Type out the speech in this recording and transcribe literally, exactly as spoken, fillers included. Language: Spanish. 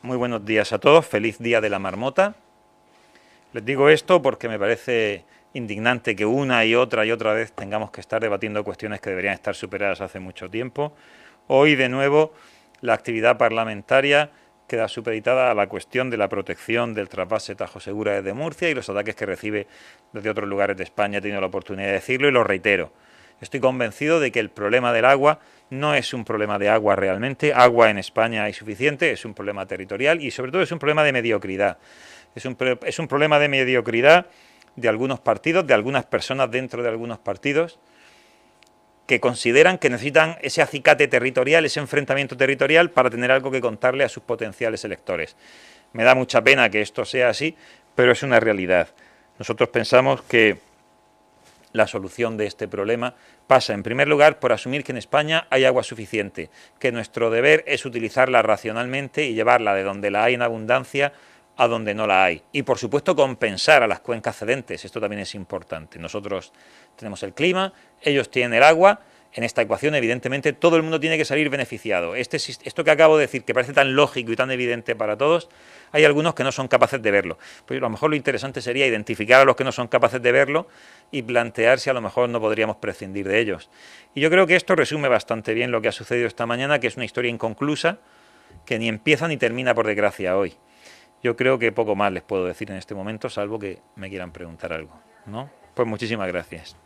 Muy buenos días a todos, feliz día de la marmota. Les digo esto porque me parece indignante que una y otra y otra vez tengamos que estar debatiendo cuestiones que deberían estar superadas hace mucho tiempo. Hoy, de nuevo, la actividad parlamentaria queda supeditada a la cuestión de la protección del trasvase Tajo Segura desde Murcia y los ataques que recibe desde otros lugares de España. He tenido la oportunidad de decirlo y lo reitero. Estoy convencido de que el problema del agua no es un problema de agua realmente. Agua en España hay suficiente, es un problema territorial y sobre todo es un problema de mediocridad. Es un, es un problema de mediocridad de algunos partidos, de algunas personas dentro de algunos partidos, que consideran que necesitan ese acicate territorial, ese enfrentamiento territorial para tener algo que contarle a sus potenciales electores. Me da mucha pena que esto sea así, pero es una realidad. Nosotros pensamos que la solución de este problema pasa, en primer lugar, por asumir que en España hay agua suficiente, que nuestro deber es utilizarla racionalmente y llevarla de donde la hay en abundancia a donde no la hay. Y, por supuesto, compensar a las cuencas cedentes. Esto también es importante. Nosotros tenemos el clima, ellos tienen el agua. En esta ecuación, evidentemente, todo el mundo tiene que salir beneficiado. Este, esto que acabo de decir, que parece tan lógico y tan evidente para todos, hay algunos que no son capaces de verlo. Pues a lo mejor lo interesante sería identificar a los que no son capaces de verlo y plantear si a lo mejor no podríamos prescindir de ellos. Y yo creo que esto resume bastante bien lo que ha sucedido esta mañana, que es una historia inconclusa, que ni empieza ni termina, por desgracia, hoy. Yo creo que poco más les puedo decir en este momento, salvo que me quieran preguntar algo, ¿no? Pues muchísimas gracias.